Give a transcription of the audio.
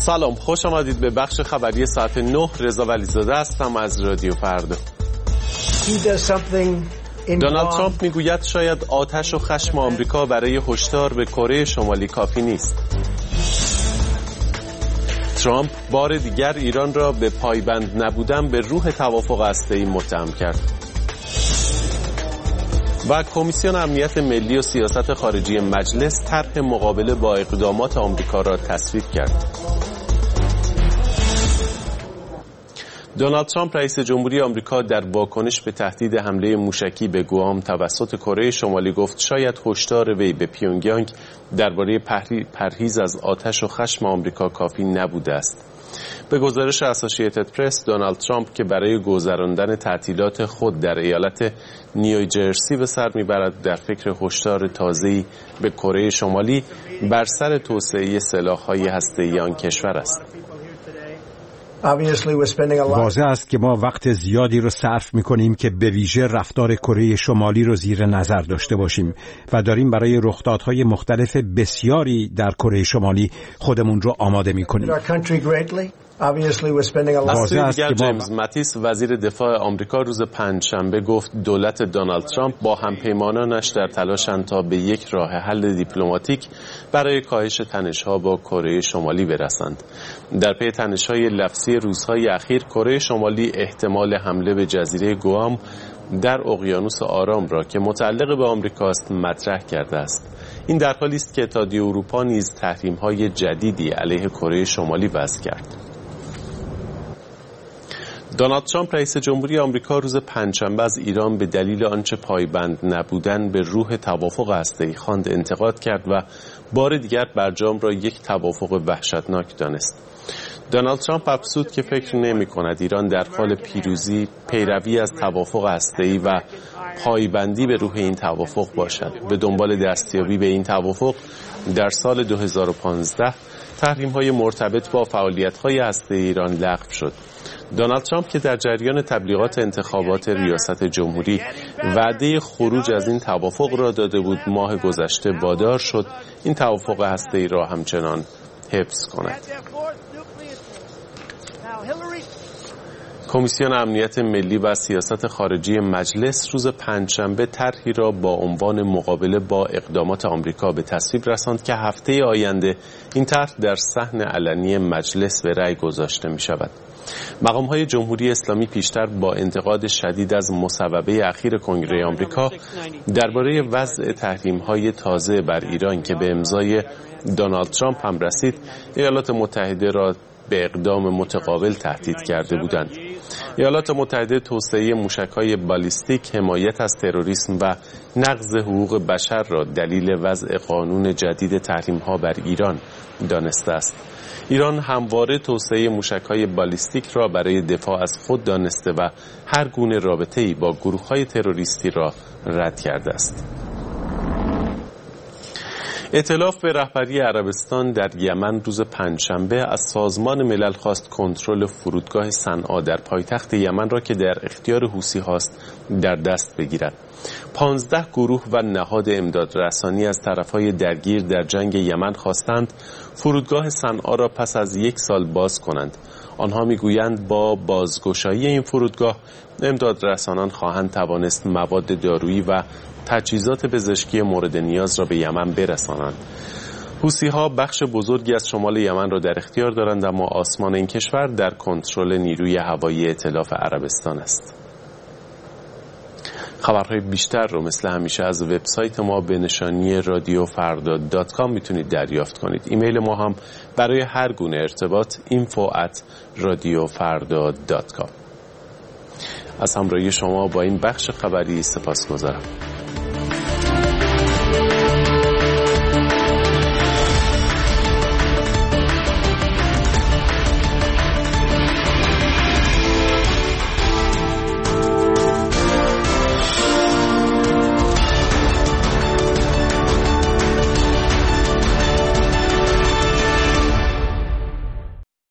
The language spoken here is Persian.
سلام، خوش آمدید به بخش خبری ساعت 9. رضا ولیزاده هستم از رادیو فردا. دونالد ترامپ میگوید شاید آتش و خشم آمریکا برای هشدار به کره شمالی کافی نیست. ترامپ بار دیگر ایران را به پایبند نبودن به روح توافق هسته‌ای متهم کرد. و کمیسیون امنیت ملی و سیاست خارجی مجلس طرح مقابله با اقدامات آمریکا را تصویب کرد. دونالد ترامپ رئیس جمهوری آمریکا در واکنش به تهدید حمله موشکی به گوام توسط کره شمالی گفت شاید هشدار وی به پیونگیانگ درباره پرهیز از آتش و خشم آمریکا کافی نبوده است. به گزارش اسوسییتد پرس، دونالد ترامپ که برای گذراندن تعطیلات خود در ایالت نیوجرسی به سر میبرد در فکر هشدار تازه‌ای به کره شمالی بر سر توسعه سلاح‌های هسته‌ای آن کشور است. واضح است که ما وقت زیادی رو صرف می‌کنیم که به ویژه رفتار کره شمالی رو زیر نظر داشته باشیم و داریم برای رخدادهای مختلف بسیاری در کره شمالی خودمون رو آماده می‌کنیم. از سوی دیگر جیمز ماتیس وزیر دفاع آمریکا روز پنجشنبه گفت دولت دونالد ترامپ با همپیمانانش در تلاشند تا به یک راه حل دیپلماتیک برای کاهش تنش‌ها با کره شمالی برسند. در پی تنش‌های لفظی روزهای اخیر، کره شمالی احتمال حمله به جزیره گوام در اقیانوس آرام را که متعلق به آمریکاست مطرح کرده است. این در حالی است که اتحادیه اروپا نیز تحریم‌های جدیدی علیه کره شمالی وضع کرد. دونالد ترامپ رئیس جمهوری آمریکا روز پنجشنبه از ایران به دلیل آنچه پایبند نبودن به روح توافق هسته‌ای خواند انتقاد کرد و بار دیگر برجام را یک توافق وحشتناک دانست. دونالد ترامپ افزود که فکر نمی‌کند ایران در حال پیروی از توافق هسته‌ای و پایبندی به روح این توافق باشد. به دنبال دستیابی به این توافق در سال 2015 تحریم‌های مرتبط با فعالیت‌های هسته‌ای ایران لغو شد. دونالد ترامپ که در جریان تبلیغات انتخابات ریاست جمهوری وعده خروج از این توافق را داده بود، ماه گذشته وادار شد این توافق هسته‌ای را همچنان حفظ کند. کمیسیون امنیت ملی و سیاست خارجی مجلس روز پنجشنبه طرحی را با عنوان مقابله با اقدامات آمریکا به تصویب رساند که هفته آینده این طرح در صحن علنی مجلس به رأی گذاشته می شود. مقام‌های جمهوری اسلامی پیشتر با انتقاد شدید از مصوبه اخیر کنگره آمریکا درباره وضع تحریم‌های تازه بر ایران که به امضای دونالد ترامپ هم رسید، ایالات متحده را به اقدام متقابل تهدید کرده بودند. ایالات متحده توسعه موشک‌های بالیستیک، حمایت از تروریسم و نقض حقوق بشر را دلیل وضع قانون جدید تحریم‌ها بر ایران دانسته است. ایران همواره توسعه موشک‌های بالیستیک را برای دفاع از خود دانسته و هر گونه رابطه‌ای با گروه‌های تروریستی را رد کرده است. ائتلاف به رهبری عربستان در یمن روز پنجشنبه از سازمان ملل خواست کنترل فرودگاه صنعا در پایتخت یمن را که در اختیار حوثی هاست در دست بگیرد. 15 گروه و نهاد امدادرسانی از طرفهای درگیر در جنگ یمن خواستند فرودگاه صنعا را پس از 1 سال باز کنند. آنها میگویند با بازگشایی این فرودگاه امدادرسانان خواهند توانست مواد دارویی و تجهیزات پزشکی مورد نیاز را به یمن برسانند. حوثی‌ها بخش بزرگی از شمال یمن را در اختیار دارند، اما آسمان این کشور در کنترل نیروی هوایی ائتلاف عربستان است. خبرهای بیشتر رو مثل همیشه از وبسایت ما به نشانی radiofarda.com میتونید دریافت کنید. ایمیل ما هم برای هر گونه ارتباط info@radiofarda.com. از همراهی شما با این بخش خبری سپاسگزارم.